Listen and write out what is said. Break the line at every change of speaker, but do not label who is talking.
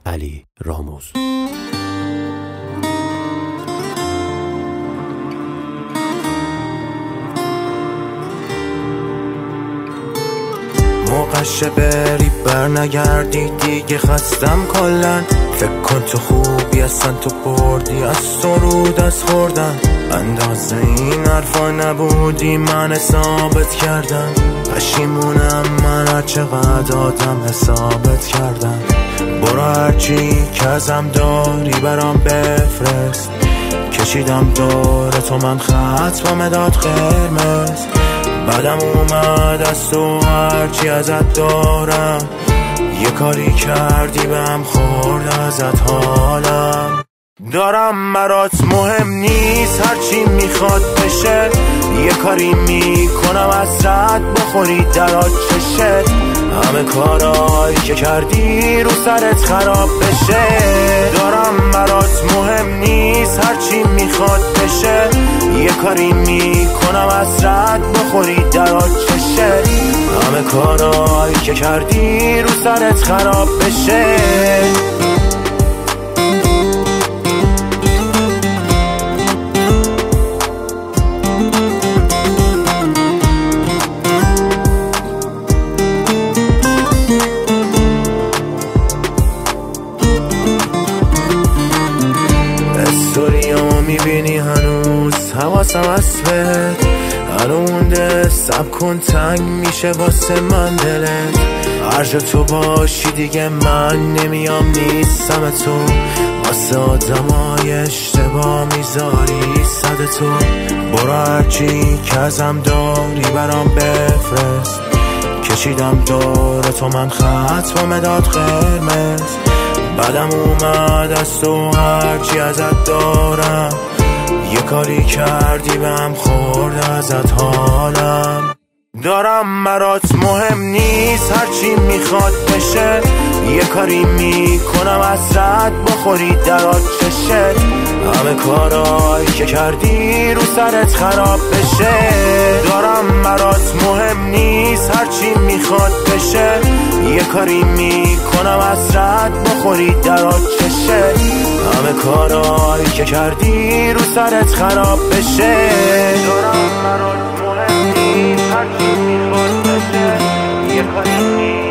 علی راموز.
موقعشه بری بر نگردی دیگه، خستم کلن. فکر کن تو خوبی اصلا تو بردی از سرود از خوردن. اندازه این حرفا نبودی من ثابت کردم. پشیمونم من هر چقدر آدم حسابت کردم. برو هرچی که ازم داری برام بفرست. کشیدم دور تو من خط با مداد قرمز. بعدم اومد از تو هرچی ازت دارم. یه کاری کردی بهم خورد ازت حالم. دارم برات مهم نیست هرچی میخواد بشه. یه کاری میکنم حسرت بخوری در آتشت. همه کارایی که کردی رو سرت خراب بشه. دارم برات مهم نیست هرچی میخواد بشه. یه کاری میکنم حسرت بخوری در آتشت. همه کارایی که کردی رو سرت خراب بشه. استوریامو میبینی هنوز حواسم هست بهت. هنونده سب کن تنگ میشه واسه من دلت. هر جا تو باشی دیگه من نمیام نیستم تو. واسه آدمای اشتباه میذاری صد تو. برو هرچی که ازم داری برام بفرست. کشیدم دور تو من خط با مداد قرمز. بعدم اومد از تو هرچی ازت دارم. یه کاری کردی بهم خورد ازت حالم. دارم برات مهم نیست هرچی میخواد بشه. یه کاری میکنم حسرت بخوری در آتشت. همه کارایی که کردی رو سرت خراب بشه. دارم برات مهم نیست هرچی میخواد بشه. یه کاری میکنم حسرت بخوری در آتشت. همه کارایی که کردی رو سرت خراب بشه. دارم برات مهم نیست هرچی میخواد بشه. یه کاری